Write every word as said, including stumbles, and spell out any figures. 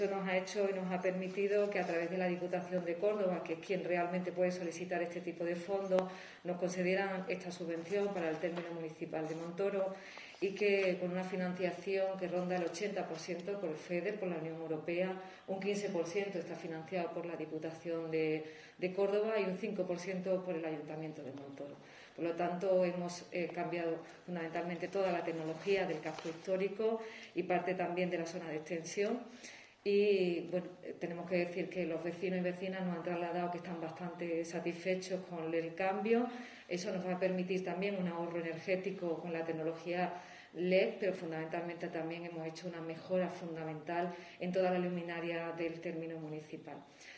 Eso nos ha hecho y nos ha permitido que a través de la Diputación de Córdoba, que es quien realmente puede solicitar este tipo de fondos, nos concedieran esta subvención para el término municipal de Montoro y que con una financiación que ronda el ochenta por ciento por el FEDER, por la Unión Europea, un quince por ciento está financiado por la Diputación de, de Córdoba y un cinco por ciento por el Ayuntamiento de Montoro. Por lo tanto, hemos eh, cambiado fundamentalmente toda la tecnología del casco histórico y parte también de la zona de extensión. Y bueno, tenemos que decir que los vecinos y vecinas nos han trasladado que están bastante satisfechos con el cambio. Eso nos va a permitir también un ahorro energético con la tecnología L E D, pero fundamentalmente también hemos hecho una mejora fundamental en toda la luminaria del término municipal.